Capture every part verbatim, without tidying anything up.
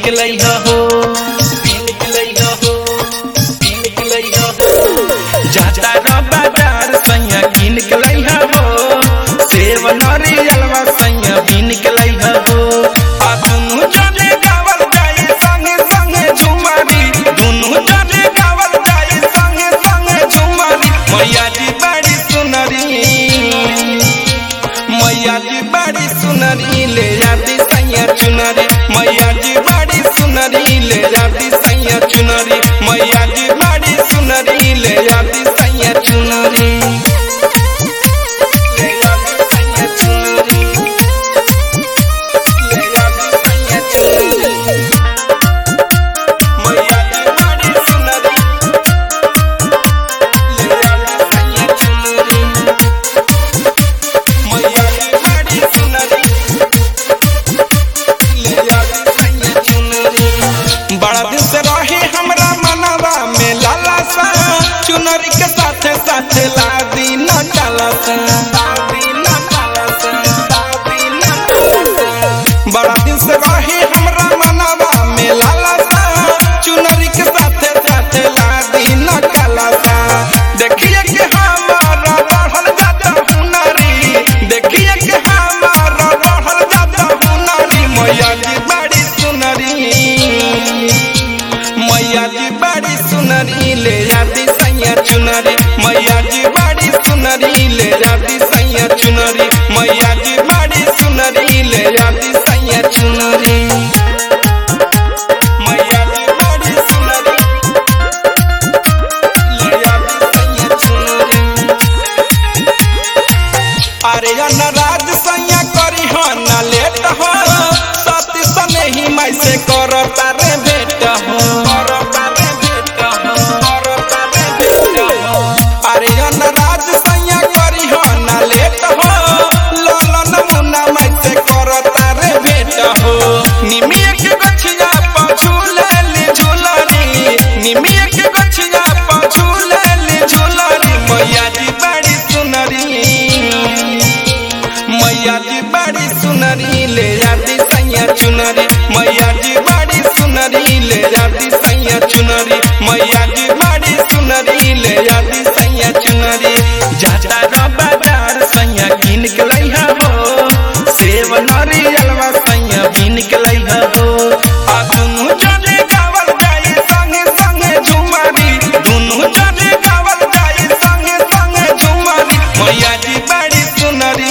के लइहा हो बीन के लइहा हो बीन के लइहा हो जाता रा बाजार सैया कीन के लइहा हो सेव नारियलवा सैया बीन के लइहा हो आ दुनु जाने गावल जाई संगे संगे झुमारी दुनु जाने गावल जाई संगे संगे झुमारी मैया जी बड़ी सुनरी मैया जी बड़ी सुनरी ले जाती सैया चुनरी मैया जी बड़ी सुनरी ले जाती सैया चुनरी मैया जी बड़ी सुनरी ले जाती सैया चुनरी ले जाती सैया चुनरी ले जाती सैया चुनरी मैया जी बड़ी सुनरी ले जाती सैया चुनरी मैया जी बड़ी सुनरी ले जाती सैया चुनरी बड़ा दिन से रहे हमरा मनवा में लाला सा चुनरी के साथे साथे लादी न डाला सा लादी न डाला सा लादी न डाला सा बड़ा दिन से रहे हमरा मनवा में लाला सा चुनरी के साथे साथे लादी न डाला सा देखिए कि हमारा बढ़ल जाता हुनरी देखिए कि हमारा बढ़ल जाता हुनरी मैया जी बड़ी सुनरी मैया जी बड़ी सुनरी ले जाती सैया चुनरी मैया जी बड़ी सुनरी ले जाती सैया चुनरी मैया जी बड़ी सुनरी ले जाती सैया चुनरी मैया जी बड़ी सुनरी ले जाती सैया चुनरी अरे नाराज सैया करी हो ना लेट हो सती सने ही मैं से करो तारे भेट हो करो तारे भेट हो करो तारे भेट हो अरे नाराज सैया करी हो ना लेट हो ललन मुन्ना मैं से करो तारे भेट हो निमिया के गछिया पाछू ले ली झूलनी निमिया के गछिया पाछू ले ली झूलनी मैया जी बड़ी सुनरी मैया जी बड़ी सुनरी ले जाती सैया चुनरी मैया जी बड़ी सुनरी ले जाती सैया चुनरी मैया जी बड़ी सुनरी ले जाती सैया चुनरी जाता रा बाजार सैया कीन के लइहा हो सेव नारियलवा सैया बीन के लइहा हो आ दुनु जाने गावल जाई संगे संगे झुमारी दुनु जाने गावल जाई संगे संगे झुमारी मैया जी बड़ी सुनरी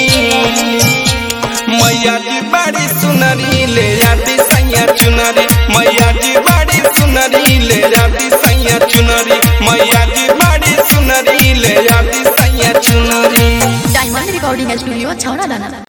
मैया जी बड़ी सुनरी ले जाती सैया चुनरी मैया जी बड़ी सुनरी ले जाती सैया चुनरी मैया जी बड़ी सुनरी ले जाती सैया चुनरी डायमंड रिकॉर्डिंग स्टूडियो छौड़ा दाना।